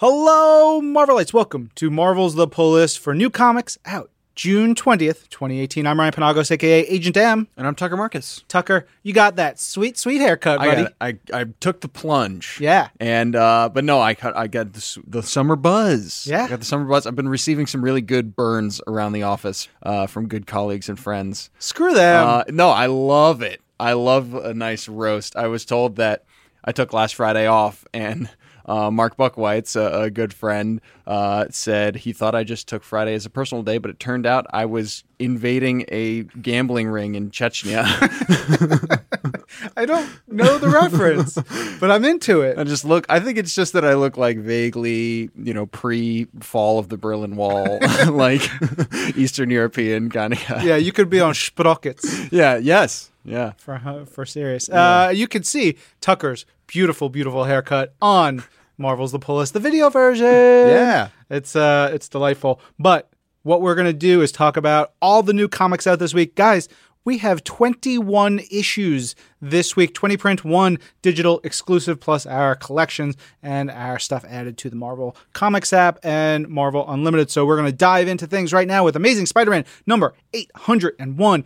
Hello, Marvelites. Welcome to Marvel's The Pull List for new comics out June 20th, 2018. I'm Ryan Penagos, a.k.a. Agent M. And I'm Tucker Marcus. Tucker, you got that sweet, sweet haircut, buddy. I took the plunge. Yeah. And, but no, I got the summer buzz. Yeah. I got the summer buzz. I've been receiving some really good burns around the office from good colleagues and friends. Screw them. No, I love it. I love a nice roast. I was told that I took last Friday off, and Mark Buckwhite's a good friend, said he thought I just took Friday as a personal day, but it turned out I was invading a gambling ring in Chechnya. I don't know the reference, but I'm into it. I think it's just that I look like vaguely, pre-fall of the Berlin Wall, like Eastern European kind of guy. Yeah, you could be on Sprockets. Yeah, yes. Yeah. For serious. Yeah. You can see Tucker's beautiful, beautiful haircut on Marvel's The Pull List, the video version. Yeah. It's delightful. But what we're going to do is talk about all the new comics out this week. Guys, we have 21 issues this week, 20 print, 1 digital exclusive, plus our collections and our stuff added to the Marvel Comics app and Marvel Unlimited. So we're going to dive into things right now with Amazing Spider-Man number 801.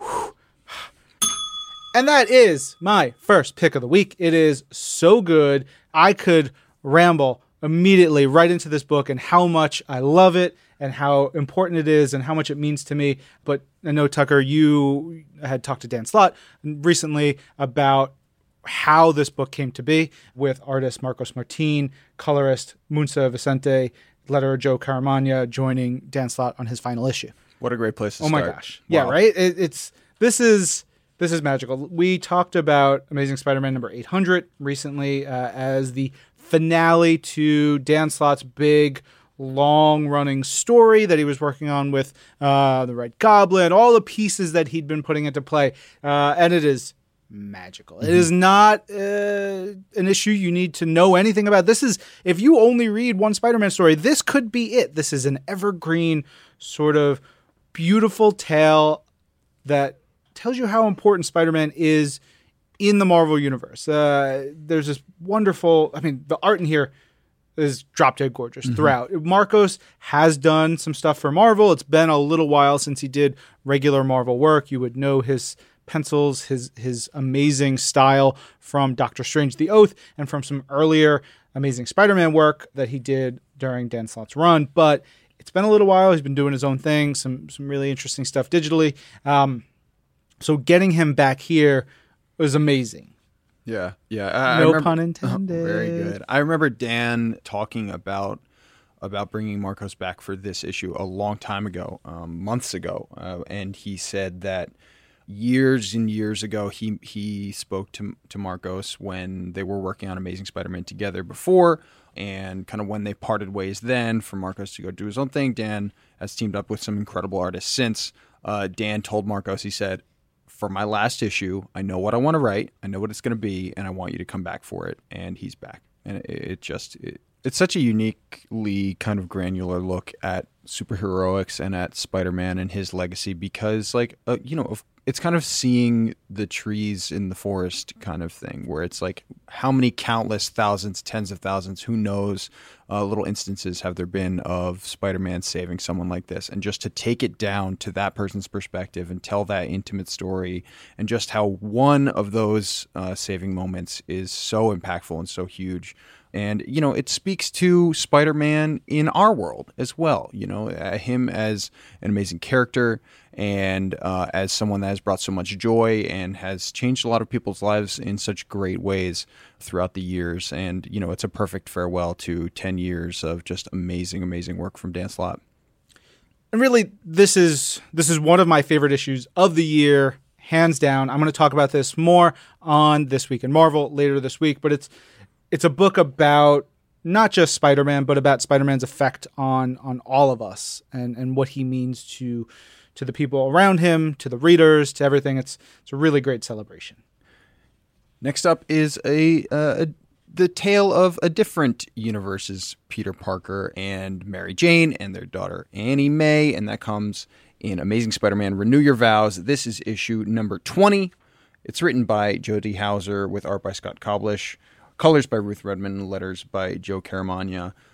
And that is my first pick of the week. It is so good. I could ramble immediately right into this book and how much I love it and how important it is and how much it means to me. But I know, Tucker, you had talked to Dan Slott recently about how this book came to be with artist Marcos Martin, colorist Munsa Vicente, letterer Joe Caramagna joining Dan Slott on his final issue. What a great place to start. start. Oh my gosh. Wow. Yeah, right? This is magical. We talked about Amazing Spider-Man number 800 recently as the finale to Dan Slott's big, long-running story that he was working on with the Red Goblin, all the pieces that he'd been putting into play. And it is magical. Mm-hmm. It is not an issue you need to know anything about. This is, if you only read one Spider-Man story, this could be it. This is an evergreen, sort of beautiful tale that tells you how important Spider-Man is in the Marvel Universe. There's this wonderful, the art in here is drop dead gorgeous throughout. Marcos has done some stuff for Marvel. It's been a little while since he did regular Marvel work. You would know his pencils, his amazing style from Doctor Strange the Oath and from some earlier Amazing Spider-Man work that he did during Dan Slott's run. But it's been a little while. He's been doing his own thing, some really interesting stuff digitally. So getting him back here was amazing. Yeah. No pun intended. Very good. I remember Dan talking about bringing Marcos back for this issue a long time ago, months ago, and he said that years and years ago he spoke to Marcos when they were working on Amazing Spider-Man together before, and kind of when they parted ways then for Marcos to go do his own thing. Dan has teamed up with some incredible artists since. Dan told Marcos, he said, for my last issue, I know what I want to write, I know what it's going to be, and I want you to come back for it. And he's back. And it's such a uniquely kind of granular look at superheroics and at Spider-Man and his legacy because, it's kind of seeing the trees in the forest kind of thing, where it's like how many countless thousands, tens of thousands, who knows, little instances have there been of Spider-Man saving someone like this. And just to take it down to that person's perspective and tell that intimate story, and just how one of those saving moments is so impactful and so huge. And, it speaks to Spider-Man in our world as well, him as an amazing character and as someone that has brought so much joy and has changed a lot of people's lives in such great ways throughout the years. And, it's a perfect farewell to 10 years of just amazing, amazing work from Dan Slott. And really, this is one of my favorite issues of the year, hands down. I'm going to talk about this more on This Week in Marvel later this week, but it's a book about not just Spider-Man, but about Spider-Man's effect on all of us and what he means to the people around him, to the readers, to everything. It's a really great celebration. Next up is the tale of a different universe's Peter Parker and Mary Jane and their daughter Annie Mae, and that comes in Amazing Spider-Man Renew Your Vows. This is issue number 20. It's written by Jody Houser with art by Scott Koblish. Colors by Ruth Redmond, letters by Joe Caramagna.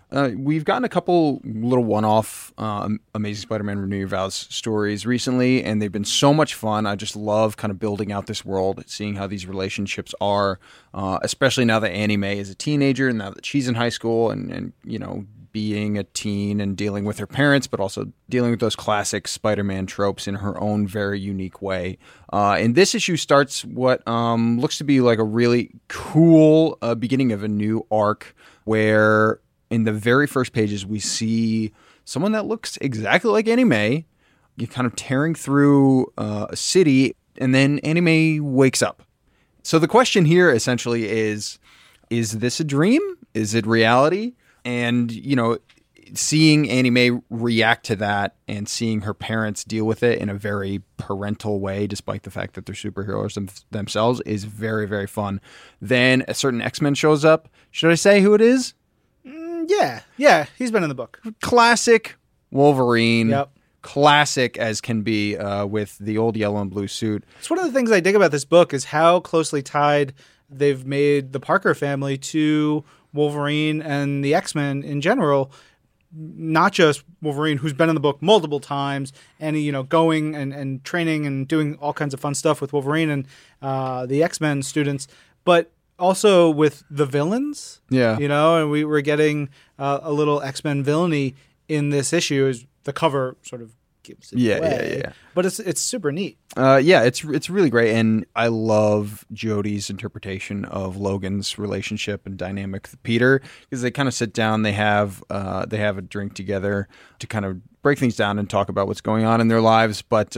We've gotten a couple little one-off Amazing Spider-Man Renew Your Vows stories recently, and they've been so much fun. I just love kind of building out this world, seeing how these relationships are, especially now that Annie Mae is a teenager, and now that she's in high school, and being a teen and dealing with her parents, but also dealing with those classic Spider-Man tropes in her own very unique way. And this issue starts what looks to be like a really cool beginning of a new arc where in the very first pages we see someone that looks exactly like Annie Mae, kind of tearing through a city, and then Annie Mae wakes up. So the question here essentially is this a dream? Is it reality? And, seeing Annie Mae react to that and seeing her parents deal with it in a very parental way, despite the fact that they're superheroes themselves, is very, very fun. Then a certain X-Men shows up. Should I say who it is? Yeah. He's been in the book. Classic Wolverine. Yep. Classic as can be with the old yellow and blue suit. It's one of the things I dig about this book is how closely tied they've made the Parker family to Wolverine and the X-Men in general, not just Wolverine, who's been in the book multiple times and, going and training and doing all kinds of fun stuff with Wolverine and the X-Men students, but also with the villains. Yeah. And we were getting a little X-Men villainy in this issue as the cover sort of gives it away. Yeah. But it's super neat. It's really great, and I love Jodie's interpretation of Logan's relationship and dynamic with Peter, because they kind of sit down, they have a drink together to kind of break things down and talk about what's going on in their lives. But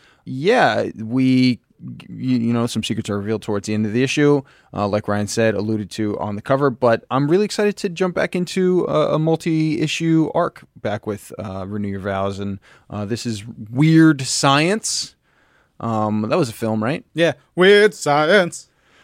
some secrets are revealed towards the end of the issue, like Ryan said, alluded to on the cover. But I'm really excited to jump back into a multi-issue arc back with Renew Your Vows. And this is Weird Science. That was a film, right? Yeah. Weird Science.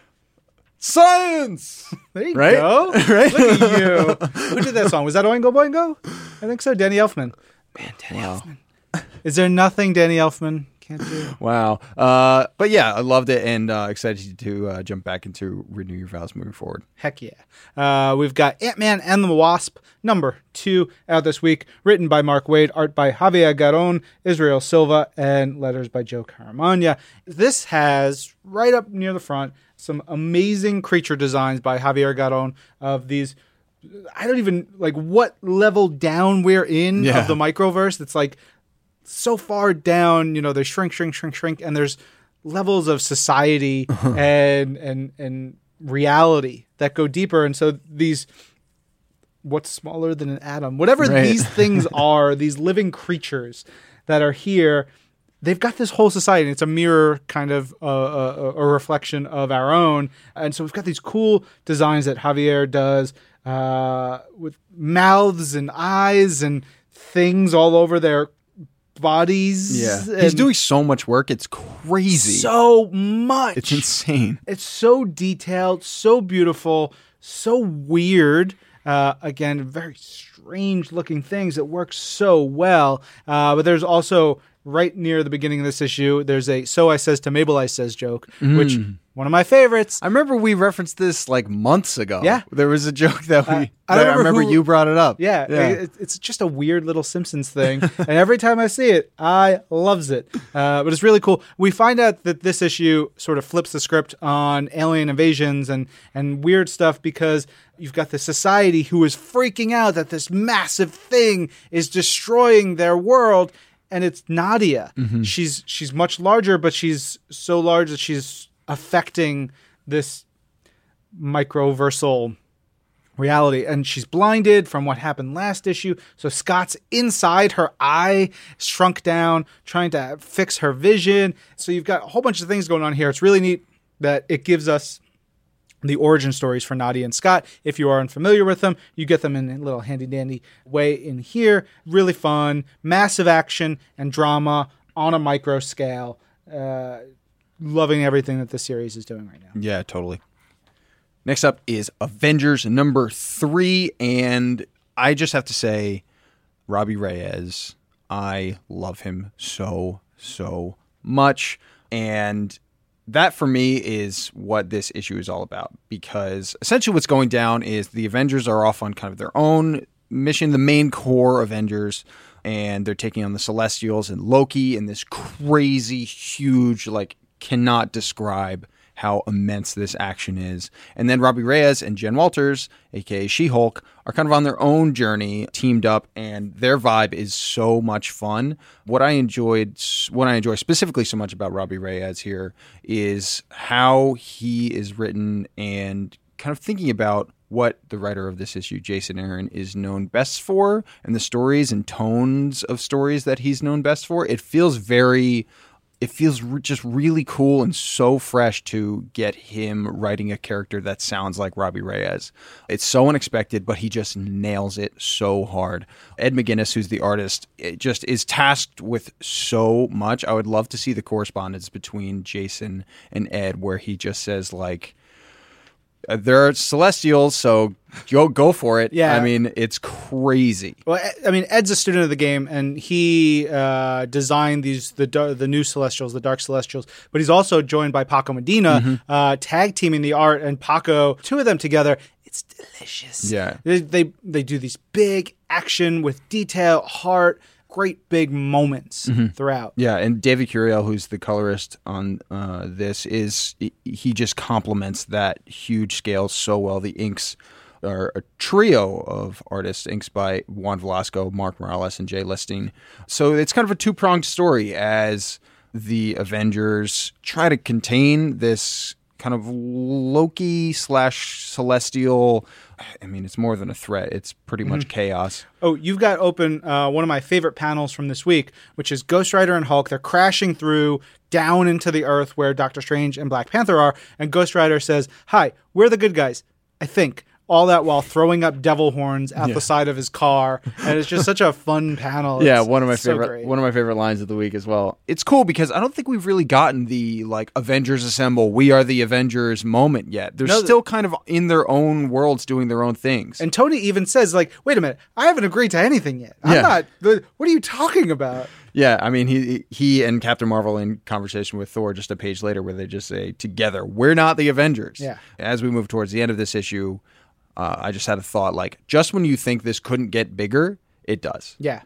Science! There you right? go. Right? Look at you. Who did that song? Was that Oingo Boingo? I think so. Danny Elfman. Man, Danny Elfman. Is there nothing Danny Elfman can't do? Wow. But yeah, I loved it and excited to jump back into Renew Your Vows moving forward. Heck yeah. We've got Ant-Man and the Wasp, number 2, out this week. Written by Mark Waid, art by Javier Garon, Israel Silva, and letters by Joe Caramagna. This has, right up near the front, some amazing creature designs by Javier Garon of these. I don't even, what level down we're in of the microverse. It's so far down, they shrink, and there's levels of society and reality that go deeper. And so these, what's smaller than an atom, whatever these things are, these living creatures that are here, they've got this whole society. And it's a mirror, kind of a reflection of our own. And so we've got these cool designs that Javier does with mouths and eyes and things all over their bodies. Yeah. He's doing so much work. It's crazy. So much. It's insane. It's so detailed, so beautiful, so weird. Again, very strange looking things that work so well. But there's also, right near the beginning of this issue, there's a "So I says to Mabel I says" joke, which one of my favorites. I remember we referenced this months ago. Yeah. There was a joke that I remember you brought it up. Yeah. It's just a weird little Simpsons thing. And every time I see it, I loves it. But it's really cool. We find out that this issue sort of flips the script on alien invasions and weird stuff, because you've got the society who is freaking out that this massive thing is destroying their world. And it's Nadia. Mm-hmm. She's much larger, but she's so large that she's affecting this microversal reality. And she's blinded from what happened last issue. So Scott's inside her eye, shrunk down, trying to fix her vision. So you've got a whole bunch of things going on here. It's really neat that it gives us the origin stories for Nadia and Scott. If you are unfamiliar with them, you get them in a little handy-dandy way in here. Really fun, massive action and drama on a micro scale. Loving everything that the series is doing right now. Yeah, totally. Next up is Avengers number 3, and I just have to say, Robbie Reyes, I love him so much, and that for me is what this issue is all about, because essentially what's going down is the Avengers are off on kind of their own mission, the main core Avengers, and they're taking on the Celestials and Loki in this crazy, huge, like, cannot describe how immense this action is. And then Robbie Reyes and Jen Walters, aka She-Hulk, are kind of on their own journey, teamed up, and their vibe is so much fun. What I enjoy specifically so much about Robbie Reyes here is how he is written and kind of thinking about what the writer of this issue, Jason Aaron, is known best for, and the stories and tones of stories that he's known best for. It feels just really cool and so fresh to get him writing a character that sounds like Robbie Reyes. It's so unexpected, but he just nails it so hard. Ed McGuinness, who's the artist, it just is tasked with so much. I would love to see the correspondence between Jason and Ed where he just says, like, there are Celestials, so go for it. Yeah. I mean, it's crazy. Well, I mean, Ed's a student of the game, and he designed the new Celestials, the Dark Celestials. But he's also joined by Paco Medina, tag teaming the art, and Paco, two of them together. It's delicious. Yeah, they do these big action with detail, heart. Great big moments throughout. Yeah, and David Curiel, who's the colorist on this, he just complements that huge scale so well. The inks are a trio of artists, inks by Juan Velasco, Mark Morales, and Jay Listine. So it's kind of a two-pronged story as the Avengers try to contain this kind of Loki/Celestial. I mean, it's more than a threat. It's pretty much chaos. Oh, you've got open one of my favorite panels from this week, which is Ghost Rider and Hulk. They're crashing through down into the Earth where Doctor Strange and Black Panther are. And Ghost Rider says, "Hi, we're the good guys, I think." All that while throwing up devil horns out the side of his car, and it's just such a fun panel. One of my favorite lines of the week as well. It's cool because I don't think we've really gotten the like Avengers Assemble, we are the Avengers moment yet. They're still kind of in their own worlds doing their own things. And Tony even says, like, "Wait a minute, I haven't agreed to anything yet. I'm not. What are you talking about?" Yeah, I mean, he and Captain Marvel in conversation with Thor just a page later, where they just say together, "We're not the Avengers." Yeah. As we move towards the end of this issue. I just had a thought, like, just when you think this couldn't get bigger, it does. Yeah,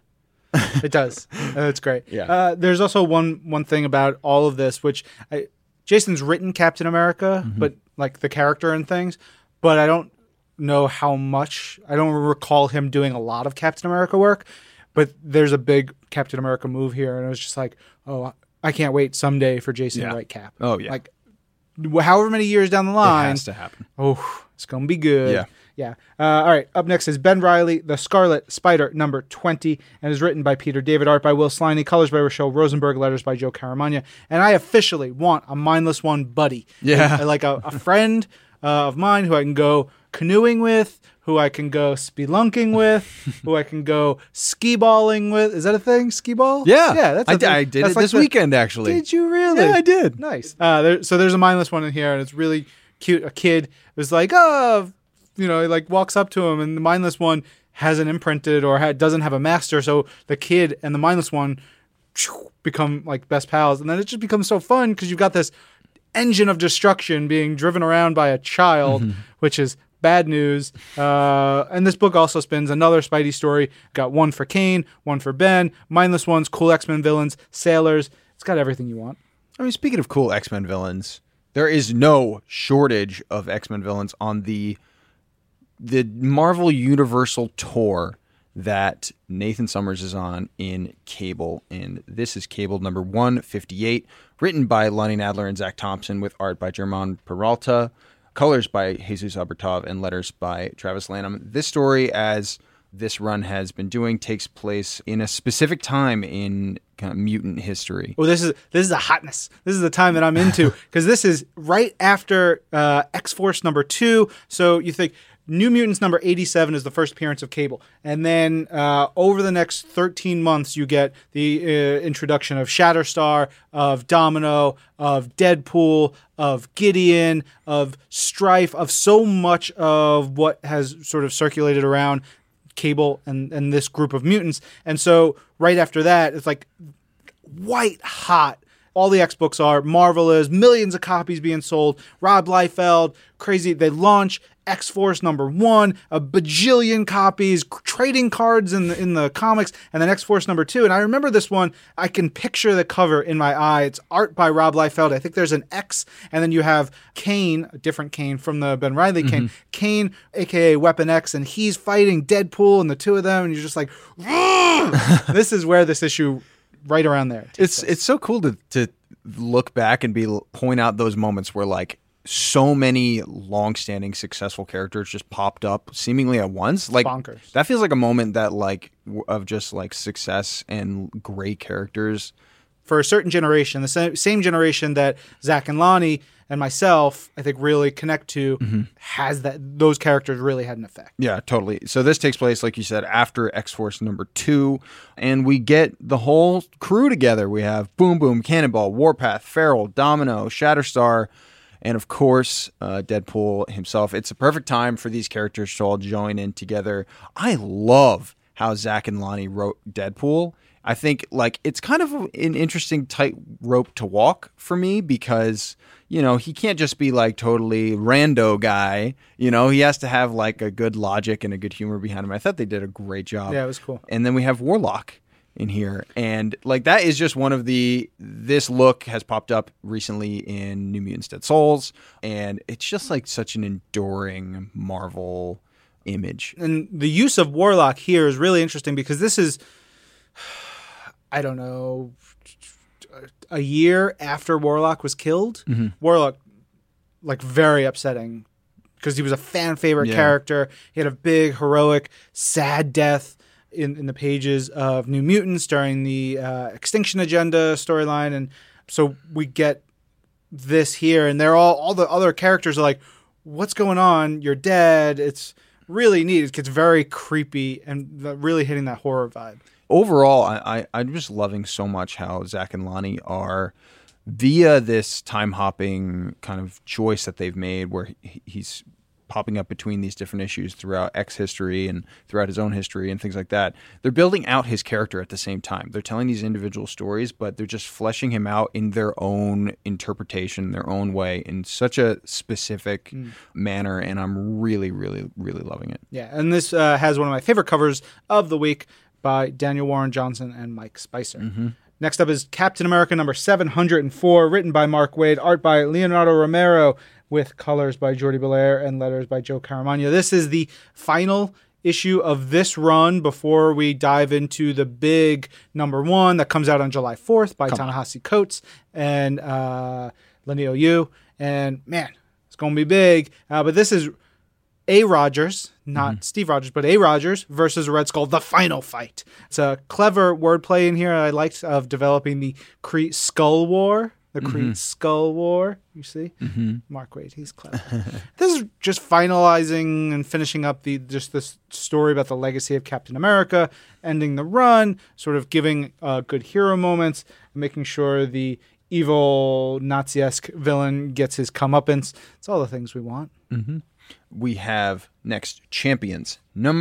it does. That's great. Yeah. There's also one thing about all of this, which Jason's written Captain America, but like the character and things, but I don't know how much. I don't recall him doing a lot of Captain America work, but there's a big Captain America move here, and it was just like, oh, I can't wait someday for Jason to write Cap. Oh, yeah. Like, however many years down the line. It has to happen. Oh, it's going to be good. Yeah. Yeah. All right. Up next is Ben Reilly, The Scarlet Spider, number 20, and is written by Peter David, art by Will Sliney, colors by Rochelle Rosenberg, letters by Joe Caramagna. And I officially want a Mindless One buddy. Yeah. Like a friend of mine who I can go canoeing with, who I can go spelunking with, who I can go skee-balling with. Is that a thing? Skee-ball? Yeah. Yeah. That's a thing. I did That's it like this weekend, actually. Did you really? Yeah, I did. Nice. So there's a Mindless One in here, and it's really cute. A kid was like, oh, he like walks up to him, and the Mindless One hasn't imprinted or doesn't have a master, so the kid and the Mindless One become like best pals, and then it just becomes so fun because you've got this engine of destruction being driven around by a child, which is bad news. And this book also spins another Spidey story. Got one for Kane, one for Ben, Mindless Ones, cool X-Men villains, sailors. It's got everything you want. I mean, speaking of cool X-Men villains, there is no shortage of X-Men villains on the Marvel Universal tour that Nathan Summers is on in Cable. And this is Cable number 158, written by Lonnie Nadler and Zach Thompson, with art by Germán Peralta, colors by Jesus Aburtov, and letters by Travis Lanham. This story, as this run has been doing, takes place in a specific time in kind of mutant history. Oh, this is a hotness. This is the time that I'm into, because this is right after X-Force number 2. So you think New Mutants number 87 is the first appearance of Cable. And then over the next 13 months, you get the introduction of Shatterstar, of Domino, of Deadpool, of Gideon, of Strife, of so much of what has sort of circulated around Cable and this group of mutants. And so right after that, it's like white hot. All the X books are. Marvel is millions of copies being sold. Rob Liefeld, crazy. They launch X-Force #1, a bajillion copies, trading cards in the comics, and then X-Force #2. And I remember this one. I can picture the cover in my eye. It's art by Rob Liefeld. I think there's an X, and then you have Kane, a different Kane from the Ben Reilly Kane, Kane, aka Weapon X, and he's fighting Deadpool and the two of them, and you're just like, this is where this issue, right around there. It's so cool to look back and point out those moments where like so many long-standing successful characters just popped up seemingly at once. Like bonkers. That feels like a moment that like of just like success and great characters for a certain generation, the same generation that Zach and Lonnie and myself, I think, really connect to, has those characters really had an effect. Yeah, totally. So this takes place, like you said, after X-Force #2, and we get the whole crew together. We have Boom Boom, Cannonball, Warpath, Feral, Domino, Shatterstar, and of course, Deadpool himself. It's a perfect time for these characters to all join in together. I love how Zach and Lonnie wrote Deadpool. I think like it's kind of an interesting tightrope to walk for me because, you know, he can't just be like totally rando guy. You know, he has to have like a good logic and a good humor behind him. I thought they did a great job. Yeah, it was cool. And then we have Warlock in here. And like that is just one of this look has popped up recently in New Mutants Dead Souls. And it's just like such an enduring Marvel image. And the use of Warlock here is really interesting because this is, I don't know, a year after Warlock was killed. Warlock, like, very upsetting because he was a fan favorite character. He had a big, heroic, sad death in the pages of New Mutants during the Extinction Agenda storyline. And so we get this here, and they're all the other characters are like, what's going on? You're dead. It's really neat. It gets very creepy and really hitting that horror vibe. Overall, I'm just loving so much how Zach and Lonnie are, via this time-hopping kind of choice that they've made where he's popping up between these different issues throughout X history and throughout his own history and things like that. They're building out his character at the same time. They're telling these individual stories, but they're just fleshing him out in their own interpretation, their own way, in such a specific manner, and I'm really, really, really loving it. Yeah, and this has one of my favorite covers of the week by Daniel Warren Johnson and Mike Spicer. Next up is Captain America #704, written by Mark Waid, art by Leonardo Romero, with colors by Jordi Belair and letters by Joe Caramagna. This is the final issue of this run before we dive into the big #1 that comes out on July 4th by Ta-Nehisi Coates and Leinil Yu. And man, it's going to be big. But this is A. Rogers, not Steve Rogers, but A. Rogers versus Red Skull, the final fight. It's a clever wordplay in here I liked of developing the Kree Skull War. The Kree Skull War, you see? Mark Waid, he's clever. This is just finalizing and finishing up this story about the legacy of Captain America, ending the run, sort of giving good hero moments, making sure the evil Nazi-esque villain gets his comeuppance. It's all the things we want. We have next Champions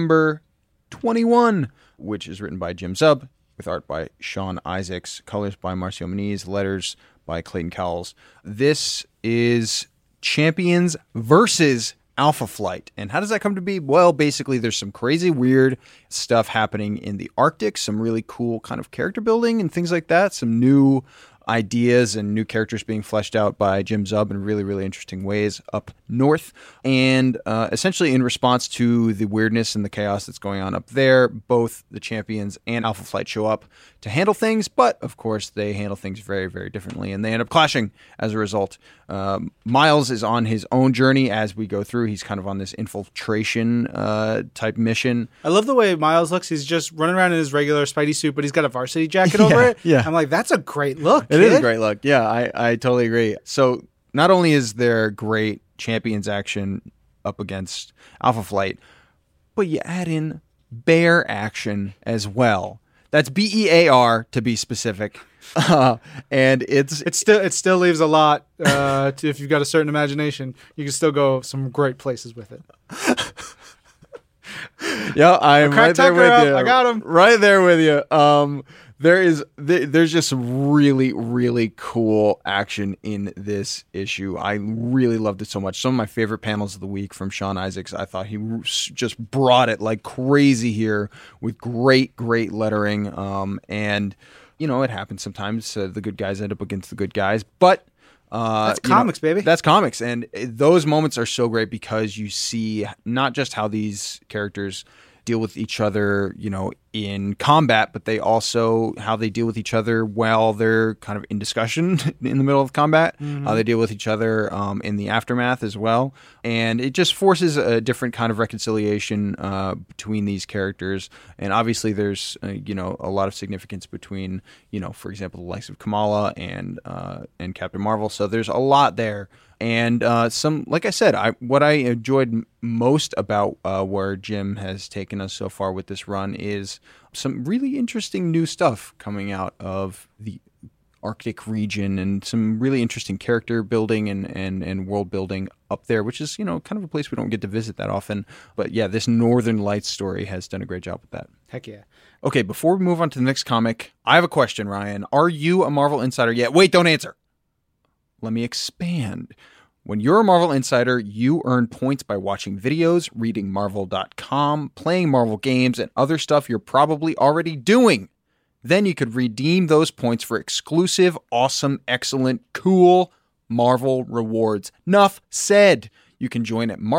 #21, which is written by Jim Zub, with art by Sean Isaacs, colors by Marcio Moniz, letters by Clayton Cowles. This is Champions versus Alpha Flight. And how does that come to be? Well, basically, there's some crazy, weird stuff happening in the Arctic, some really cool kind of character building and things like that, some new ideas and new characters being fleshed out by Jim Zub in really, really interesting ways up north. And essentially in response to the weirdness and the chaos that's going on up there, both the Champions and Alpha Flight show up to handle things, but of course they handle things very, very differently, and they end up clashing as a result. Miles is on his own journey as we go through. He's kind of on this infiltration type mission. I love the way Miles looks. He's just running around in his regular Spidey suit, but he's got a varsity jacket over it. Yeah. I'm like, that's a great look. It is a great look. Yeah, I totally agree. So not only is there great Champions action up against Alpha Flight, but you add in bear action as well. That's BEAR to be specific. And it still leaves a lot. If you've got a certain imagination, you can still go some great places with it. Yeah, I'm Crack right there Tucker with up. you. I got him. Right there with you. There's just some really, really cool action in this issue. I really loved it so much. Some of my favorite panels of the week from Sean Isaacs. I thought he just brought it like crazy here with great, great lettering. And, it happens sometimes. The good guys end up against the good guys. But that's comics, baby. That's comics. And those moments are so great because you see not just how these characters deal with each other, in combat, but they also how they deal with each other while they're kind of in discussion in the middle of combat, how they deal with each other in the aftermath as well. And it just forces a different kind of reconciliation between these characters. And obviously there's, a lot of significance between, for example, the likes of Kamala and Captain Marvel. So there's a lot there. And like I said, what I enjoyed most about where Jim has taken us so far with this run is some really interesting new stuff coming out of the Arctic region and some really interesting character building and world building up there, which is, kind of a place we don't get to visit that often. But yeah, this Northern Lights story has done a great job with that. Heck yeah. Okay, before we move on to the next comic, I have a question, Ryan. Are you a Marvel Insider yet? Wait, don't answer. Let me expand. When you're a Marvel Insider, you earn points by watching videos, reading Marvel.com, playing Marvel games, and other stuff you're probably already doing. Then you could redeem those points for exclusive, awesome, excellent, cool Marvel rewards. Nuff said. You can join at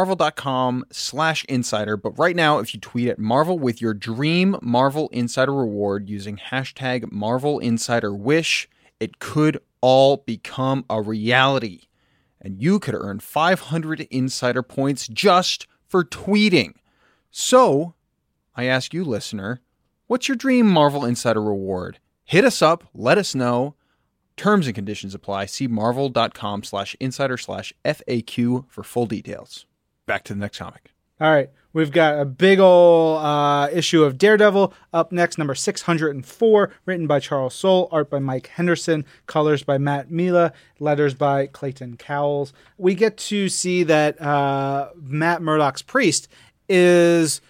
marvel.com/insider. But right now, if you tweet at Marvel with your dream Marvel Insider reward using hashtag MarvelInsiderWish, it could all become a reality. And you could earn 500 insider points just for tweeting. So, I ask you, listener, what's your dream Marvel Insider reward? Hit us up, let us know. Terms and conditions apply. See marvel.com/insider/FAQ for full details. Back to the next comic. All right. We've got a big ol' issue of Daredevil up next, number 604, written by Charles Soule, art by Mike Henderson, colors by Matt Milla, letters by Clayton Cowles. We get to see that Matt Murdock's Priest is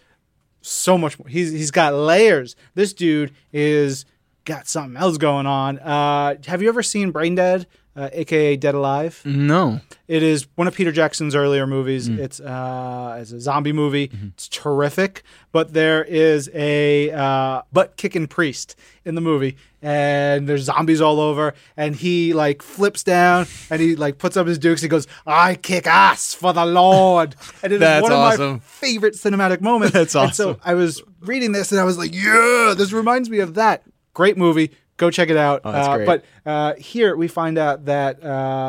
so much more. He's got layers. This dude is got something else going on. Have you ever seen Brain Dead? AKA Dead Alive? No. It is one of Peter Jackson's earlier movies. It's a zombie movie. It's terrific. But there is a butt-kicking priest in the movie, and there's zombies all over, and he flips down, and he puts up his dukes. He goes, "I kick ass for the Lord." And it is one of my favorite cinematic moments. That's awesome. And so I was reading this, and I was like, yeah, this reminds me of that. Great movie. Go check it out. Oh, that's great. But here we find out that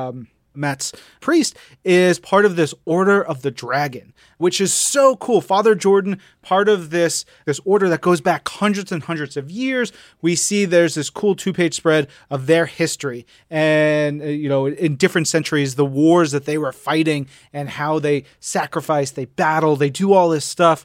Matt's Priest is part of this Order of the Dragon, which is so cool. Father Jordan, part of this order that goes back hundreds and hundreds of years. We see there's this cool 2-page spread of their history and, in different centuries, the wars that they were fighting and how they sacrifice, they battle, they do all this stuff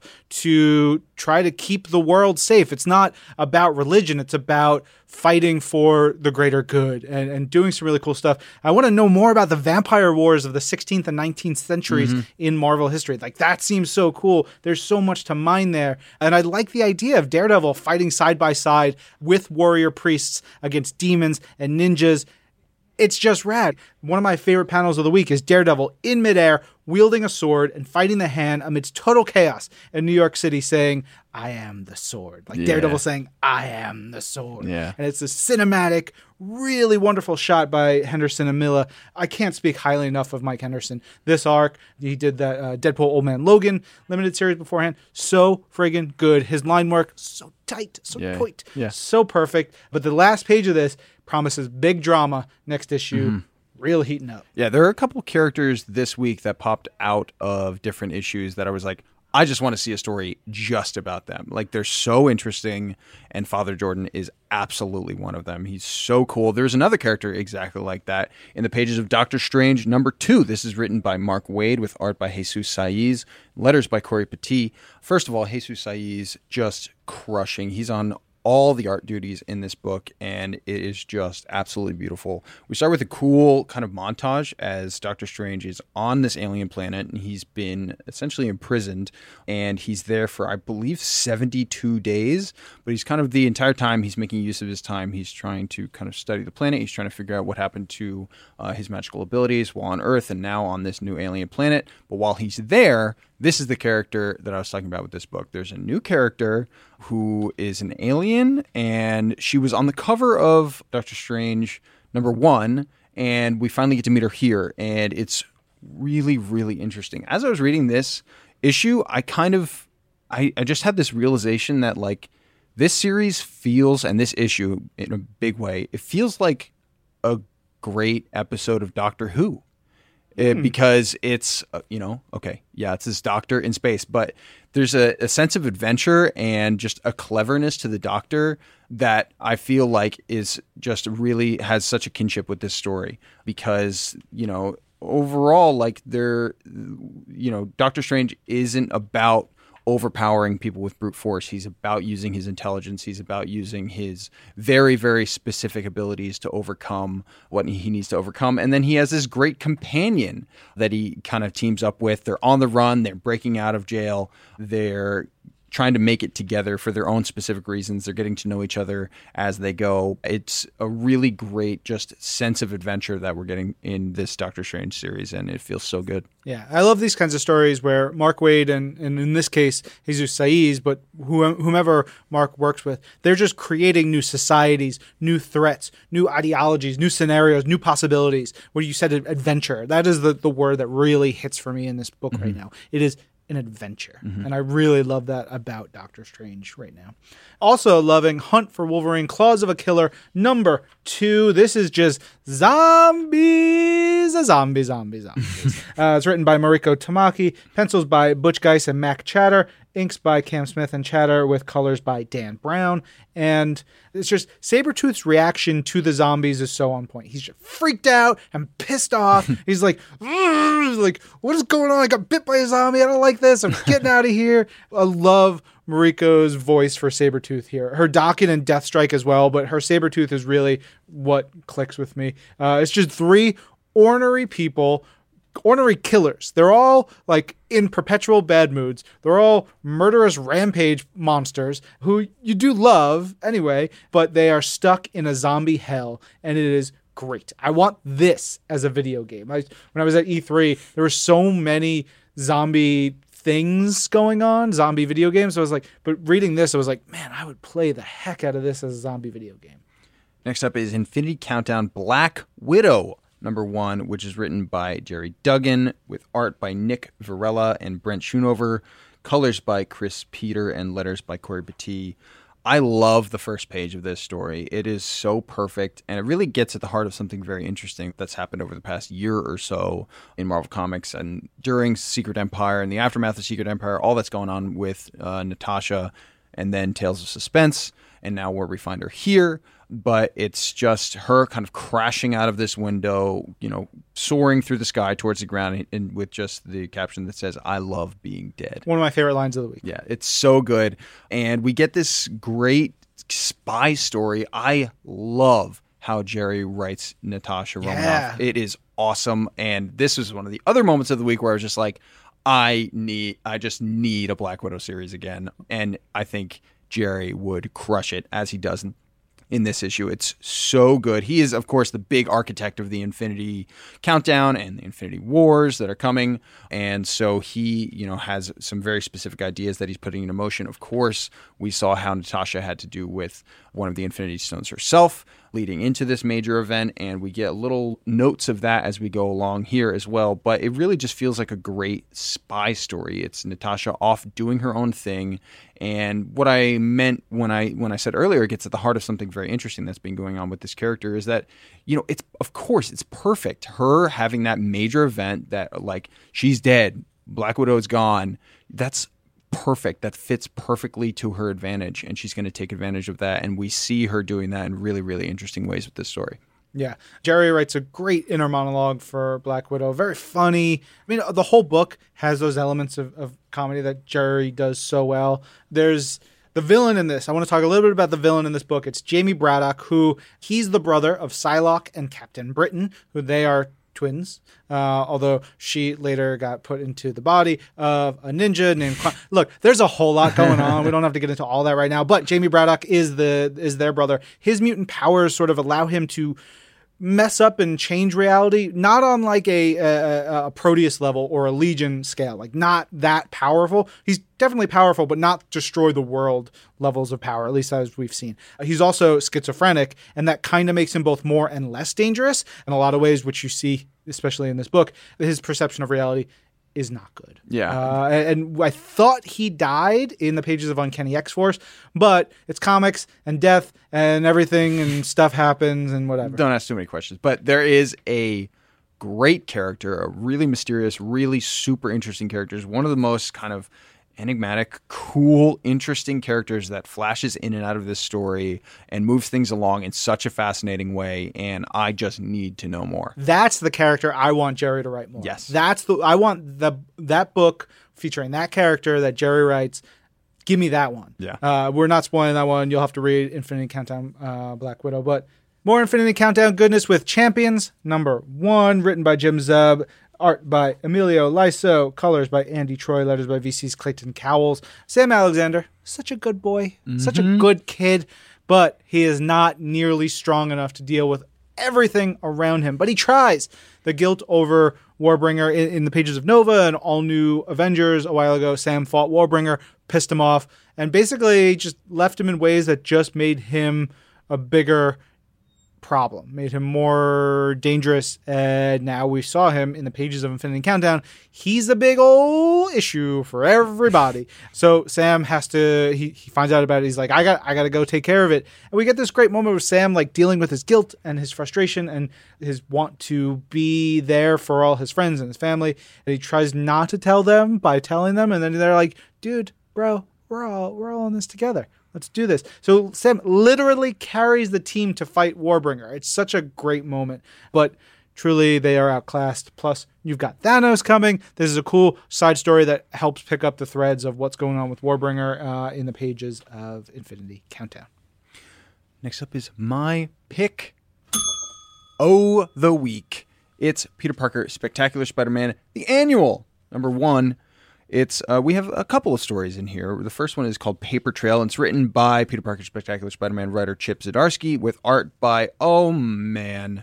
to try to keep the world safe. It's not about religion. It's about fighting for the greater good and doing some really cool stuff. I want to know more about the vampire wars of the 16th and 19th centuries in Marvel history. That seems so cool. There's so much to mine there. And I like the idea of Daredevil fighting side by side with warrior priests against demons and ninjas. It's just rad. One of my favorite panels of the week is Daredevil in midair, wielding a sword and fighting the hand amidst total chaos in New York City, saying, "I am the sword." Daredevil saying, "I am the sword." Yeah. And it's a cinematic, really wonderful shot by Henderson and Milla. I can't speak highly enough of Mike Henderson. This arc, he did that Deadpool Old Man Logan limited series beforehand. So friggin' good. His line work, so tight, so tight, so perfect. But the last page of this promises big drama next issue. Real heating up. Yeah, there are a couple characters this week that popped out of different issues that I was like, I just want to see a story just about them. They're so interesting, and Father Jordan is absolutely one of them. He's so cool. There's another character exactly like that in the pages of Doctor Strange #2. This is written by Mark Waid with art by Jesus Saiz, letters by Corey Petit. First of all, Jesus Saiz just crushing. He's on all the art duties in this book, and it is just absolutely beautiful. We start with a cool kind of montage as Doctor Strange is on this alien planet, and he's been essentially imprisoned, and he's there for, I believe, 72 days, but he's kind of the entire time he's making use of his time. He's trying to kind of study the planet. He's trying to figure out what happened to his magical abilities while on Earth and now on this new alien planet. But while he's there, this is the character that I was talking about with this book. There's a new character who is an alien, and she was on the cover of Doctor Strange #1, and we finally get to meet her here, and it's really, really interesting. As I was reading this issue, I just had this realization that, like, this series feels, and this issue in a big way, it feels like a great episode of Doctor Who. Because it's, it's this doctor in space, but there's a sense of adventure and just a cleverness to the Doctor that I feel like is just really has such a kinship with this story because, overall, like Doctor Strange isn't about overpowering people with brute force. He's about using his intelligence. He's about using his very, very specific abilities to overcome what he needs to overcome. And then he has this great companion that he kind of teams up with. They're on the run. They're breaking out of jail. They're trying to make it together for their own specific reasons. They're getting to know each other as they go. It's a really great just sense of adventure that we're getting in this Doctor Strange series, and it feels so good. Yeah, I love these kinds of stories where Mark Waid and in this case, Jesus Saiz, but whomever Mark works with, they're just creating new societies, new threats, new ideologies, new scenarios, new possibilities. Where you said adventure, that is the word that really hits for me in this book right now. It is an adventure. And I really love that about Doctor Strange right now. Also loving Hunt for Wolverine, Claws of a Killer, #2. This is just zombies. It's written by Mariko Tamaki, pencils by Butch Geis and Mac Chatter, inks by Cam Smith and Chatter, with colors by Dan Brown. And it's just Sabretooth's reaction to the zombies is so on point. He's just freaked out and pissed off. He's like, what is going on? I got bit by a zombie. I don't like this. I'm getting out of here. I love Mariko's voice for Sabretooth here. Her Daken and Deathstrike as well, but her Sabretooth is really what clicks with me. It's just 3 ornery people, ornery killers. They're all like in perpetual bad moods. They're all murderous rampage monsters who you do love anyway, but they are stuck in a zombie hell, and it is great. I want this as a video game. When I was at E3, there were so many zombie things going on, zombie video games. So I was like, but reading this, I was like, man, I would play the heck out of this as a zombie video game. Next up is Infinity Countdown Black Widow, #1, which is written by Jerry Duggan, with art by Nick Varela and Brent Schoonover, colors by Chris Peter, and letters by Corey Batty. I love the first page of this story. It is so perfect, and it really gets at the heart of something very interesting that's happened over the past year or so in Marvel Comics and during Secret Empire and the aftermath of Secret Empire, all that's going on with Natasha, and then Tales of Suspense, and now where we find her here. But it's just her kind of crashing out of this window, soaring through the sky towards the ground, and with just the caption that says, "I love being dead." One of my favorite lines of the week. Yeah, it's so good. And we get this great spy story. I love how Jerry writes Natasha Romanoff. It is awesome. And this was one of the other moments of the week where I was just like, I just need a Black Widow series again. And I think Jerry would crush it, as he does in this issue. It's so good. He is, of course, the big architect of the Infinity Countdown and the Infinity Wars that are coming. And so he, has some very specific ideas that he's putting into motion. Of course, we saw how Natasha had to do with one of the Infinity Stones herself leading into this major event, and we get little notes of that as we go along here as well. But it really just feels like a great spy story. It's Natasha off doing her own thing, and what I meant when I said earlier, it gets at the heart of something very interesting that's been going on with this character, is that it's, of course, it's perfect. Her having that major event that, like, she's dead, Black Widow is gone. That's perfect. That fits perfectly to her advantage, and she's going to take advantage of that. And we see her doing that in really, really interesting ways with this story. Yeah. Jerry writes a great inner monologue for Black Widow. Very funny. I mean, the whole book has those elements of comedy that Jerry does so well. There's The villain in this, I want to talk a little bit about the villain in this book. It's Jamie Braddock, who he's the brother of Psylocke and Captain Britain, who they are twins, although she later got put into the body of a ninja named Look, there's a whole lot going on. We don't have to get into all that right now, but Jamie Braddock is their brother. His mutant powers sort of allow him to mess up and change reality, not on like a Proteus level or a Legion scale, like not that powerful. He's definitely powerful, but not destroy the world levels of power, at least as we've seen. He's also schizophrenic, and that kind of makes him both more and less dangerous in a lot of ways, which you see, especially in this book. His perception of reality is not good. Yeah. And I thought he died in the pages of Uncanny X-Force, but it's comics and death and everything and stuff happens and whatever. Don't ask too many questions. But there is a great character, a really mysterious, really super interesting character. One of the most kind of enigmatic, cool, interesting characters that flashes in and out of this story and moves things along in such a fascinating way, and I just need to know more. That's the character I want Jerry to write more. Yes. I want that book featuring that character that Jerry writes. Give me that one. Yeah. We're not spoiling that one. You'll have to read Infinity Countdown Black Widow, but more Infinity Countdown goodness with Champions #1, written by Jim Zub. Art by Emilio Liso, colors by Andy Troy, letters by VC's Clayton Cowles. Sam Alexander, such a good boy, such a good kid, but he is not nearly strong enough to deal with everything around him. But he tries. The guilt over Warbringer in the pages of Nova and All New Avengers a while ago, Sam fought Warbringer, pissed him off, and basically just left him in ways that just made him a bigger problem, made him more dangerous, and now we saw him in the pages of Infinity Countdown. He's a big old issue for everybody. So Sam has to, he finds out about it. He's like, I got to go take care of it. And we get this great moment with Sam like dealing with his guilt and his frustration and his want to be there for all his friends and his family. And he tries not to tell them by telling them. And then they're like, dude, bro, we're all in this together. Let's do this. So Sam literally carries the team to fight Warbringer. It's such a great moment. But truly, they are outclassed. Plus, you've got Thanos coming. This is a cool side story that helps pick up the threads of what's going on with Warbringer in the pages of Infinity Countdown. Next up is my pick of the week. It's Peter Parker Spectacular Spider-Man, the annual #1. It's we have a couple of stories in here. The first one is called Paper Trail, and it's written by Peter Parker Spectacular Spider-Man writer Chip Zdarsky with art by, oh man,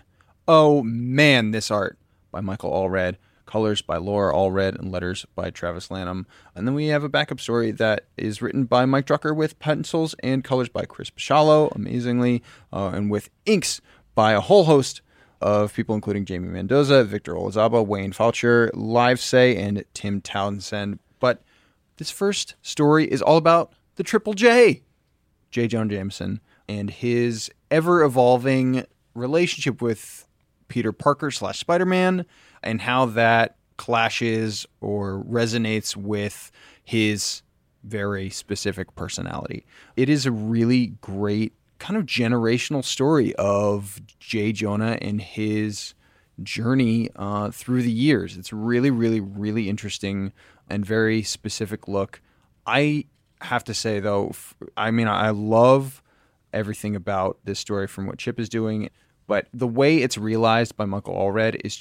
this art by Michael Allred, colors by Laura Allred, and letters by Travis Lanham. And then we have a backup story that is written by Mike Drucker with pencils and colors by Chris Pasciallo, amazingly, and with inks by a whole host of people, including Jamie Mendoza, Victor Olazaba, Wayne Faucher, Livesay, and Tim Townsend. But this first story is all about the Triple J, J. Jonah Jameson, and his ever-evolving relationship with Peter Parker / Spider-Man, and how that clashes or resonates with his very specific personality. It is a really great kind of generational story of J. Jonah and his journey through the years. It's really, really, really interesting and very specific look. I have to say, though, I love everything about this story from what Chip is doing, but the way it's realized by Michael Allred is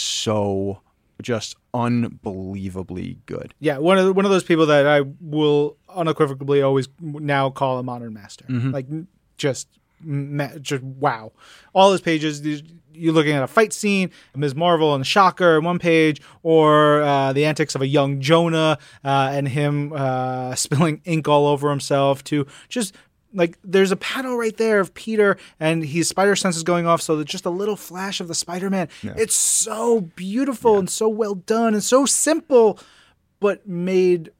just unbelievably good. Yeah, one of those people that I will unequivocally always now call a modern master. Like, just wow. All his pages, you're looking at a fight scene, Ms. Marvel and Shocker in one page, or the antics of a young Jonah and him spilling ink all over himself, to just like there's a panel right there of Peter and his spider sense is going off, so there's just a little flash of the Spider-Man. Yeah. It's so beautiful and so well done and so simple, but made,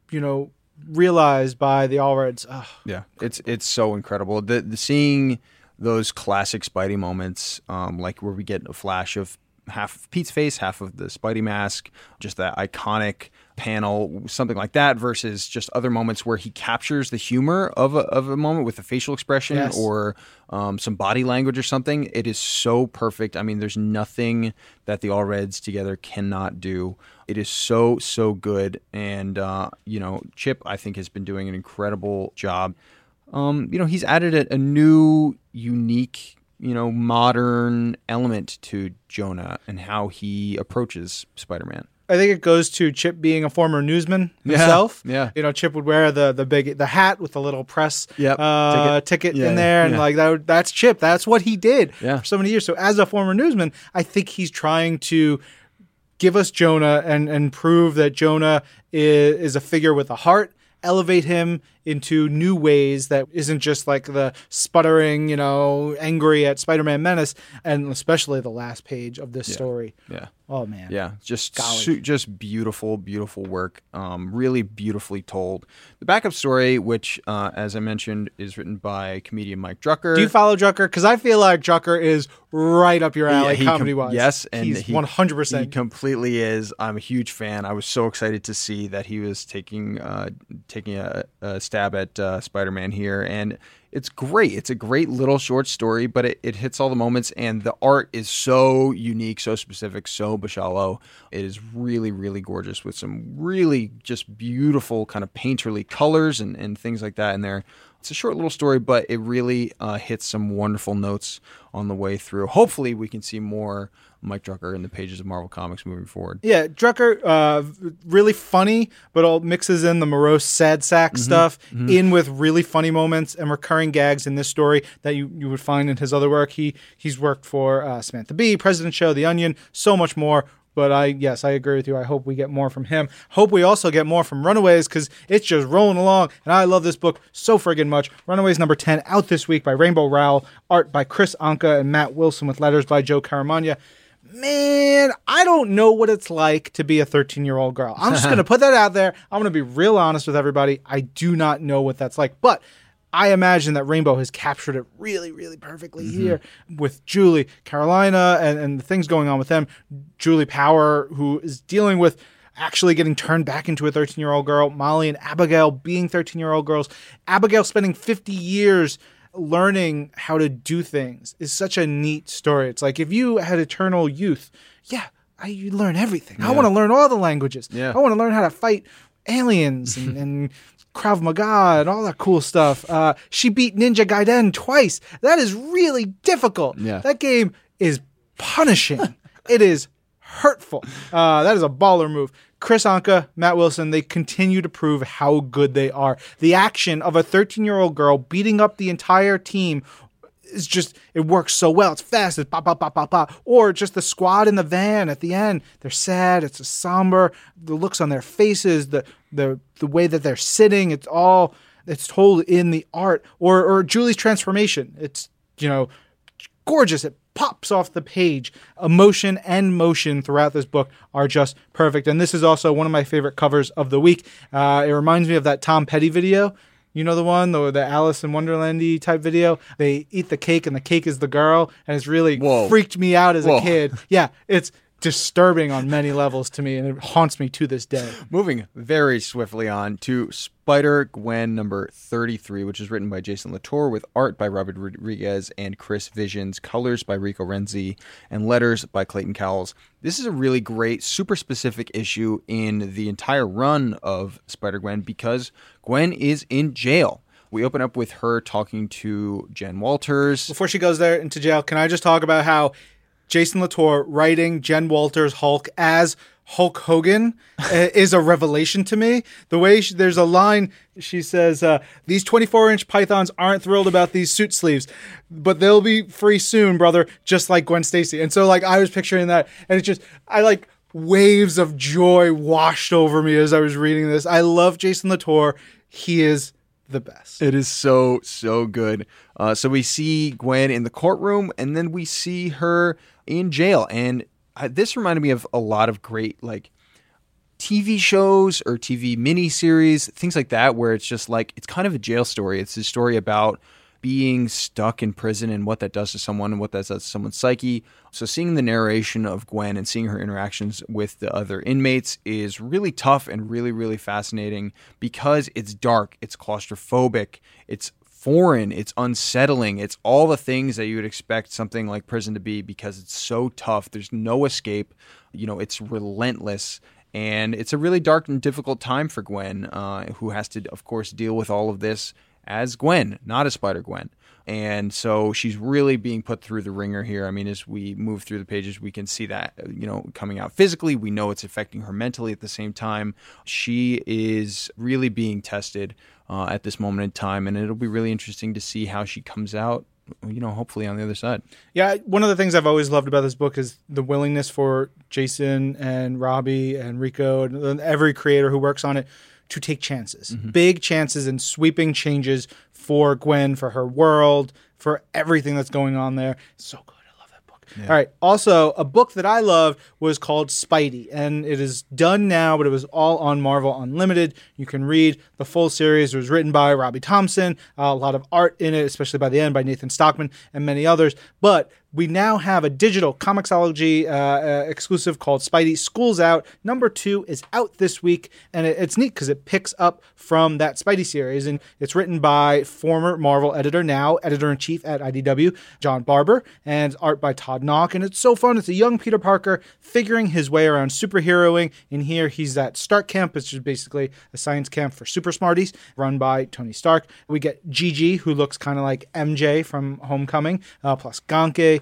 realized by the Allreds. Oh. Yeah, it's so incredible. The seeing those classic Spidey moments, like where we get a flash of half of Pete's face, half of the Spidey mask, just that iconic panel, something like that, versus just other moments where he captures the humor of a moment with a facial expression or some body language or something. It is so perfect. I mean, there's nothing that the Allreds together cannot do. It is so, so good. And, Chip, I think, has been doing an incredible job. He's added a new, unique, modern element to Jonah and how he approaches Spider-Man. I think it goes to Chip being a former newsman himself. Yeah. Chip would wear the hat with the little press ticket in there, and that's Chip. That's what he did for so many years. So as a former newsman, I think he's trying to give us Jonah and prove that Jonah is a figure with a heart, elevate him into new ways that isn't just like the sputtering, angry at Spider-Man menace, and especially the last page of this story. Yeah. Oh man. Yeah. Just beautiful, beautiful work. Really beautifully told. The backup story, which, as I mentioned, is written by comedian Mike Drucker. Do you follow Drucker? Because I feel like Drucker is right up your alley comedy-wise. Yes. And he's 100%. He completely is. I'm a huge fan. I was so excited to see that he was taking a stab at Spider-Man here. And it's great. It's a great little short story, but it hits all the moments, and the art is so unique, so specific, so Bachalo. It is really, really gorgeous with some really just beautiful kind of painterly colors and things like that in there. It's a short little story, but it really hits some wonderful notes on the way through. Hopefully we can see more Mike Drucker in the pages of Marvel Comics moving forward. Yeah, Drucker, really funny, but all mixes in the morose, sad sack stuff in with really funny moments and recurring gags in this story that you would find in his other work. He's worked for Samantha Bee, President Show, The Onion, so much more. But I agree with you. I hope we get more from him. Hope we also get more from Runaways, because it's just rolling along. And I love this book so friggin' much. Runaways number 10 out this week by Rainbow Rowell. Art by Chris Anka and Matt Wilson with letters by Joe Caramagna. Man, I don't know what it's like to be a 13-year-old girl. I'm just going to put that out there. I'm going to be real honest with everybody. I do not know what that's like. But I imagine that Rainbow has captured it really, really perfectly here with Julie, Carolina, and the things going on with them. Julie Power, who is dealing with actually getting turned back into a 13-year-old girl. Molly and Abigail being 13-year-old girls. Abigail spending 50 years learning how to do things is such a neat story. It's like if you had eternal youth, you learn everything. I want to learn all the languages. I want to learn how to fight aliens and Krav Maga and all that cool stuff. She beat Ninja Gaiden twice. That is really difficult. That game is punishing. It is hurtful. That is a baller move. Chris Anka, Matt Wilson, they continue to prove how good they are. The action of a 13-year-old girl beating up the entire team is just, it works so well. It's fast. It's pop, pop, pop, pop, pop. Or just the squad in the van at the end. They're sad. It's a somber. The looks on their faces, the way that they're sitting, it's told in the art. Or Julie's transformation. It's, gorgeous. It pops off the page. Emotion and motion throughout this book are just perfect. And this is also one of my favorite covers of the week. It reminds me of that Tom Petty video. You know the one, the Alice in Wonderland-y type video? They eat the cake and the cake is the girl. And it's really freaked me out as a kid. Yeah, it's disturbing on many levels to me, and it haunts me to this day. Moving very swiftly on to Spider-Gwen number 33, which is written by Jason Latour with art by Robert Rodriguez and Chris Visions, colors by Rico Renzi, and letters by Clayton Cowles. This is a really great, super specific issue in the entire run of Spider-Gwen because Gwen is in jail. We open up with her talking to Jen Walters. Before she goes there into jail, can I just talk about how Jason Latour writing Jen Walters' Hulk as Hulk Hogan is a revelation to me. The way there's a line, she says, these 24-inch pythons aren't thrilled about these suit sleeves, but they'll be free soon, brother, just like Gwen Stacy. And so I was picturing that, and it's just, waves of joy washed over me as I was reading this. I love Jason Latour. He is the best. It is so, so good. So we see Gwen in the courtroom, and then we see her in jail. And this reminded me of a lot of great TV shows or TV miniseries, things like that, where it's just it's kind of a jail story. It's a story about being stuck in prison and what that does to someone and what that does to someone's psyche. So seeing the narration of Gwen and seeing her interactions with the other inmates is really tough and really, really fascinating because it's dark, it's claustrophobic, it's foreign, it's unsettling, it's all the things that you would expect something like prison to be because it's so tough. There's no escape. It's relentless. And it's a really dark and difficult time for Gwen, who has to, of course, deal with all of this as Gwen, not as Spider-Gwen. And so she's really being put through the ringer here. I mean, as we move through the pages, we can see that, coming out physically. We know it's affecting her mentally at the same time. She is really being tested at this moment in time, and it'll be really interesting to see how she comes out, hopefully on the other side. Yeah, one of the things I've always loved about this book is the willingness for Jason and Robbie and Rico and every creator who works on it to take chances, big chances and sweeping changes for Gwen, for her world, for everything that's going on there. It's so good. I love that book. Yeah. All right. Also, a book that I love was called Spidey, and it is done now, but it was all on Marvel Unlimited. You can read the full series. It was written by Robbie Thompson, a lot of art in it, especially by the end by Nathan Stockman and many others. But we now have a digital Comixology exclusive called Spidey School's Out. Number 2 is out this week, and it's neat because it picks up from that Spidey series, and it's written by former Marvel editor, now editor-in-chief at IDW, John Barber, and art by Todd Nauck, and it's so fun. It's a young Peter Parker figuring his way around superheroing. In here, he's at Stark Camp, which is basically a science camp for super smarties, run by Tony Stark. We get Gigi, who looks kind of like MJ from Homecoming, plus Ganke,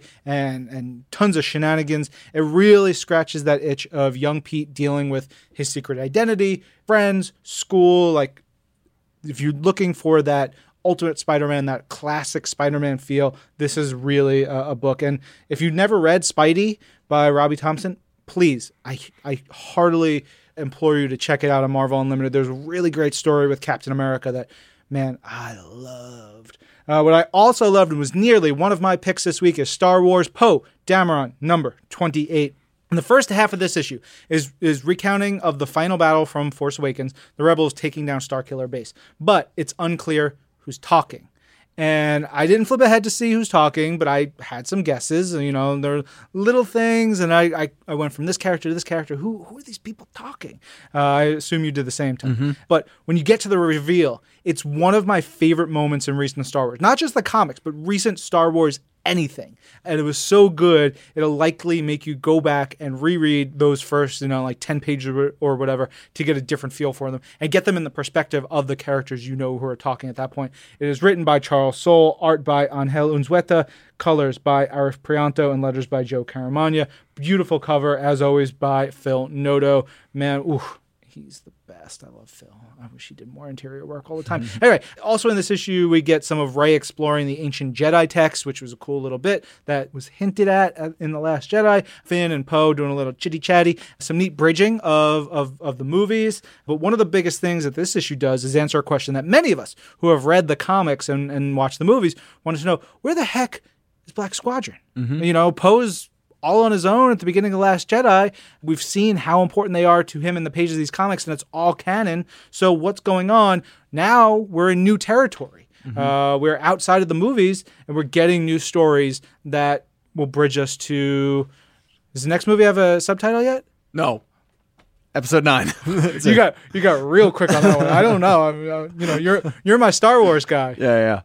and tons of shenanigans. It really scratches that itch of young Pete dealing with his secret identity, friends, school. Like, if you're looking for that Ultimate Spider-Man, that classic Spider-Man feel, this is really a book. And if you've never read Spidey by Robbie Thompson, please, I heartily implore you to check it out on Marvel Unlimited. There's a really great story with Captain America that, man, I loved. What I also loved and was nearly one of my picks this week is Star Wars Poe Dameron, number 28. And the first half of this issue is recounting of the final battle from Force Awakens, the Rebels taking down Starkiller Base. But it's unclear who's talking. And I didn't flip ahead to see who's talking, but I had some guesses. There are little things, and I went from this character to this character. Who are these people talking? I assume you did the same time. Mm-hmm. But when you get to the reveal, it's one of my favorite moments in recent Star Wars. Not just the comics, but recent Star Wars anything. And it was so good, it'll likely make you go back and reread those first, 10 pages or whatever to get a different feel for them and get them in the perspective of the characters who are talking at that point. It is written by Charles Soule, art by Angel Unzueta, colors by Arif Prianto, and letters by Joe Caramagna. Beautiful cover, as always, by Phil Noto. Man, he's the best. I love Phil. I wish he did more interior work all the time. Anyway, also in this issue, we get some of Rey exploring the ancient Jedi text, which was a cool little bit that was hinted at in The Last Jedi. Finn and Poe doing a little chitty-chatty. Some neat bridging of the movies. But one of the biggest things that this issue does is answer a question that many of us who have read the comics and watched the movies wanted to know, where the heck is Black Squadron? Mm-hmm. Poe's all on his own at the beginning of The Last Jedi. We've seen how important they are to him in the pages of these comics, and it's all canon. So what's going on? Now we're in new territory. Mm-hmm. We're outside of the movies, and we're getting new stories that will bridge us to... Does the next movie have a subtitle yet? No. Episode 9. you got real quick on that one. I don't know. You're my Star Wars guy.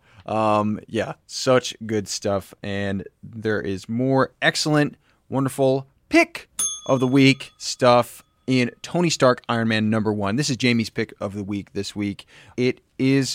Yeah. Such good stuff. And there is more excellent, wonderful pick of the week stuff in Tony Stark Iron Man number 1. This is Jamie's pick of the week this week. It is,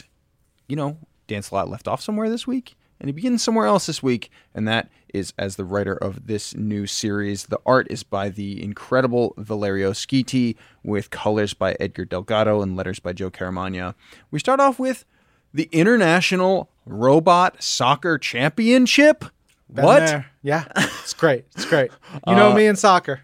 Dan Slott left off somewhere this week, and he begins somewhere else this week, and that is as the writer of this new series. The art is by the incredible Valerio Schiti, with colors by Edgar Delgado and letters by Joe Caramagna. We start off with the International Robot Soccer Championship. Been what? There. Yeah, it's great. It's great. Me and soccer.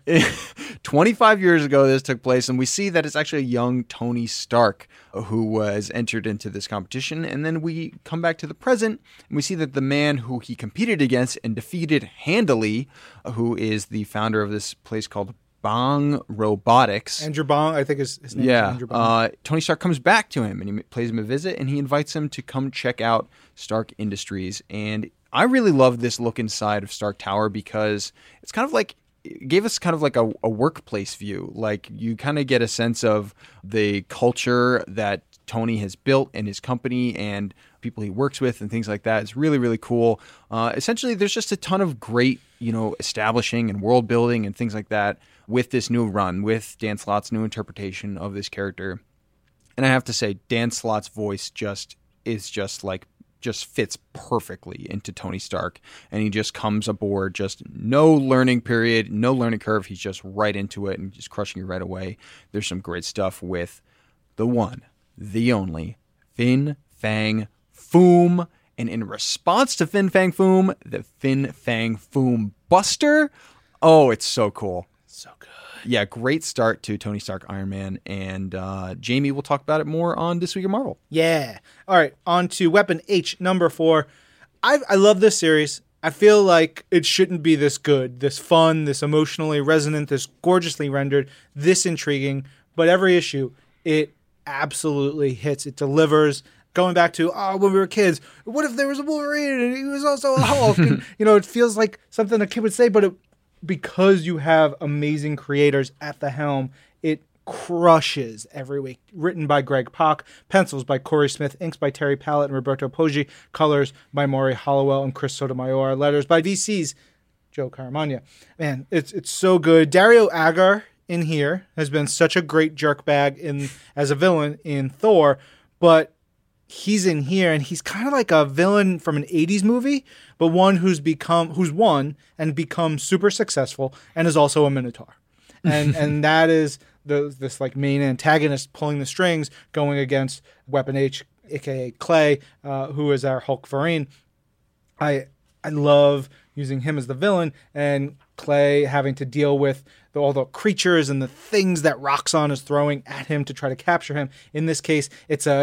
25 years ago this took place, and we see that it's actually a young Tony Stark who was entered into this competition. And then we come back to the present, and we see that the man who he competed against and defeated handily, who is the founder of this place called Bong Robotics. Andrew Bong, I think his name is Andrew Bong. Tony Stark comes back to him, and he pays him a visit, and he invites him to come check out Stark Industries. And I really love this look inside of Stark Tower because it's kind of like, it gave us kind of like a workplace view. Like, you kind of get a sense of the culture that Tony has built in his company and people he works with and things like that. It's really, really cool. Essentially, there's just a ton of great, establishing and world building and things like that with this new run, with Dan Slott's new interpretation of this character. And I have to say, Dan Slott's voice just fits perfectly into Tony Stark. And he just comes aboard, just no learning period, no learning curve. He's just right into it and just crushing it right away. There's some great stuff with the one, the only, Fin Fang Foom. And in response to Fin Fang Foom, the Fin Fang Foom Buster. Oh, it's so cool. So good. Yeah, great start to Tony Stark Iron Man. And Jamie will talk about it more on This Week in Marvel. Yeah. All right, on to Weapon H, number 4. I love this series. I feel like it shouldn't be this good, this fun, this emotionally resonant, this gorgeously rendered, this intriguing. But every issue, it absolutely hits. It delivers. Going back to, when we were kids, what if there was a Wolverine and he was also a Hulk? And, it feels like something a kid would say, but because you have amazing creators at the helm, it crushes every week. Written by Greg Pak, pencils by Corey Smith, inks by Terry Pallett and Roberto Poggi, colors by Maury Hollowell and Chris Sotomayor, letters by VC's Joe Caramagna. Man, it's so good. Dario Agar in here has been such a great jerkbag as a villain in Thor, but he's in here and he's kind of like a villain from an 80s movie, but one who's won and become super successful and is also a Minotaur. And that is this like main antagonist pulling the strings going against Weapon H, aka Clay, who is our Hulk Varine. I love using him as the villain and Clay having to deal with all the creatures and the things that Roxxon is throwing at him to try to capture him. In this case, it's a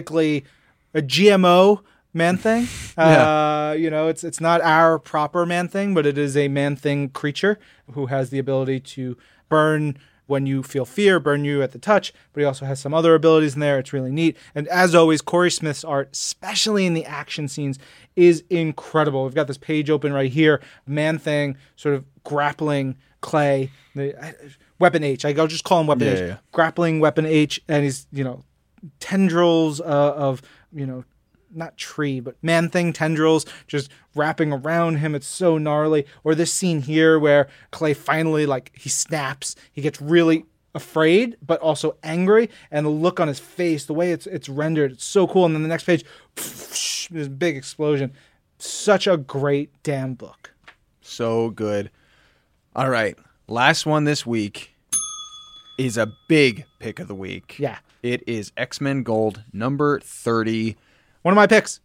GMO Man-Thing. Yeah. It's not our proper Man-Thing, but it is a Man-Thing creature who has the ability to burn when you feel fear, burn you at the touch, but he also has some other abilities in there. It's really neat. And as always, Corey Smith's art, especially in the action scenes, is incredible. We've got this page open right here, Man-Thing sort of grappling Clay, Weapon H. I'll just call him Weapon H. Yeah. Grappling Weapon H, and he's, tendrils of, not tree, but Man-Thing tendrils just wrapping around him. It's so gnarly. Or this scene here where Clay finally, he snaps. He gets really afraid, but also angry. And the look on his face, the way it's rendered, it's so cool. And then the next page, this big explosion. Such a great damn book. So good. All right. Last one this week is a big pick of the week. Yeah. It is X-Men Gold, number 30. One of my picks.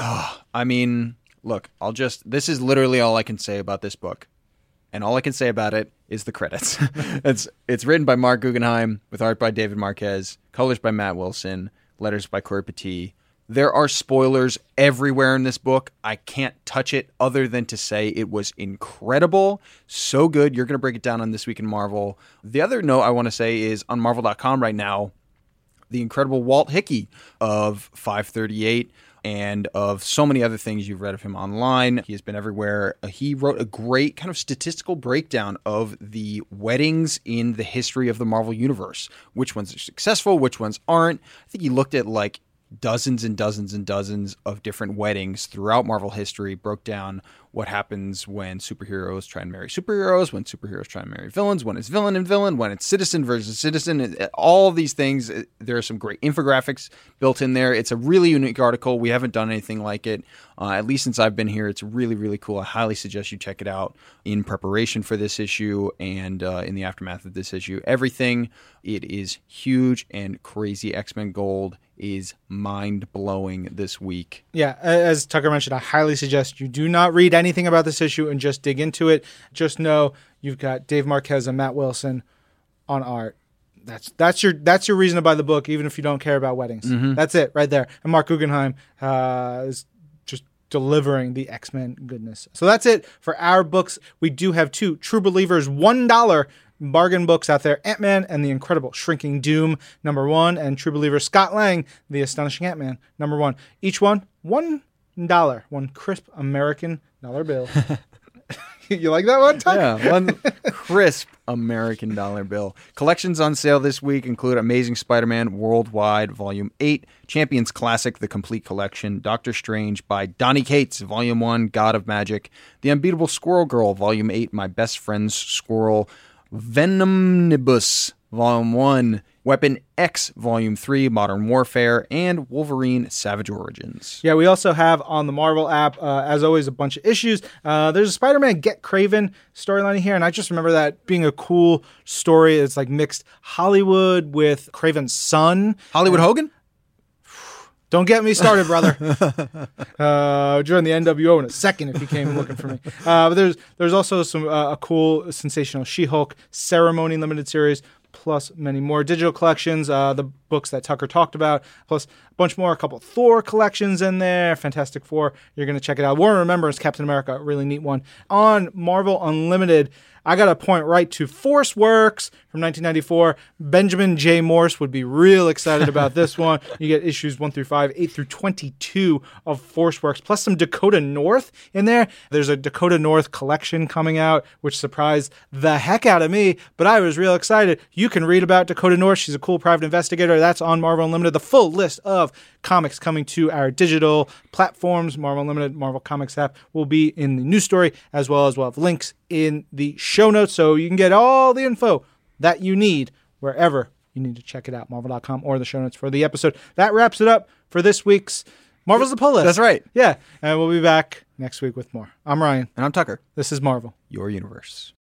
Look, this is literally all I can say about this book. And all I can say about it is the credits. It's written by Mark Guggenheim with art by David Marquez, colors by Matt Wilson, letters by Corey Petit. There are spoilers everywhere in this book. I can't touch it other than to say it was incredible. So good. You're going to break it down on This Week in Marvel. The other note I want to say is on Marvel.com right now, the incredible Walt Hickey of 538 and of so many other things you've read of him online. He has been everywhere. He wrote a great kind of statistical breakdown of the weddings in the history of the Marvel Universe. Which ones are successful, which ones aren't. I think he looked at dozens and dozens and dozens of different weddings throughout Marvel history, broke down what happens when superheroes try and marry superheroes, when superheroes try and marry villains, when it's villain and villain, when it's citizen versus citizen, all of these things. There are some great infographics built in there. It's a really unique article. We haven't done anything like it, at least since I've been here. It's really, really cool. I highly suggest you check it out in preparation for this issue and in the aftermath of this issue. Everything, it is huge and crazy. X-Men Gold is mind-blowing this week. Yeah, as Tucker mentioned, I highly suggest you do not read anything about this issue and just dig into it. Just know you've got Dave Marquez and Matt Wilson on art. That's your reason to buy the book, even if you don't care about weddings. Mm-hmm. That's it right there. And Mark Guggenheim is just delivering the X-Men goodness. So that's it for our books. We do have 2 True Believers $1 bargain books out there, Ant-Man and the Incredible Shrinking Doom, number 1, and True Believer Scott Lang, The Astonishing Ant-Man, number 1. Each one, $1, one crisp American dollar bill. You like that one, Tuck? Yeah, one crisp American dollar bill. Collections on sale this week include Amazing Spider-Man Worldwide Volume 8, Champions Classic, The Complete Collection, Doctor Strange by Donny Cates, Volume 1, God of Magic, The Unbeatable Squirrel Girl, Volume 8, My Best Friend's Squirrel, Venomnibus, Volume 1, Weapon X, Volume 3, Modern Warfare, and Wolverine Savage Origins. Yeah, we also have on the Marvel app, as always, a bunch of issues. There's a Spider-Man Get Craven storyline here, and I just remember that being a cool story. It's like mixed Hollywood with Craven's son. Hollywood Hogan? Don't get me started, brother. Join the NWO in a second if you came looking for me. But there's also some a cool Sensational She-Hulk Ceremony limited series, plus many more digital collections, the books that Tucker talked about, plus a bunch more, a couple of Thor collections in there, Fantastic Four. You're going to check it out. War in Remembrance, Captain America, a really neat one. On Marvel Unlimited, I got to point right to Force Works from 1994. Benjamin J. Morse would be real excited about this one. You get issues 1 through 5, 8 through 22 of Force Works, plus some Dakota North in there. There's a Dakota North collection coming out, which surprised the heck out of me, but I was real excited. You can read about Dakota North. She's a cool private investigator. That's on Marvel Unlimited. The full list of comics coming to our digital platforms, Marvel Unlimited, Marvel Comics app, will be in the news story, as well as we'll have links in the show notes, so you can get all the info that you need wherever you need to check it out, marvel.com or the show notes for the episode. That wraps it up for this week's Marvel's the Pull List. That's right. Yeah, and we'll be back next week with more. I'm Ryan. And I'm Tucker. This is Marvel, Your universe.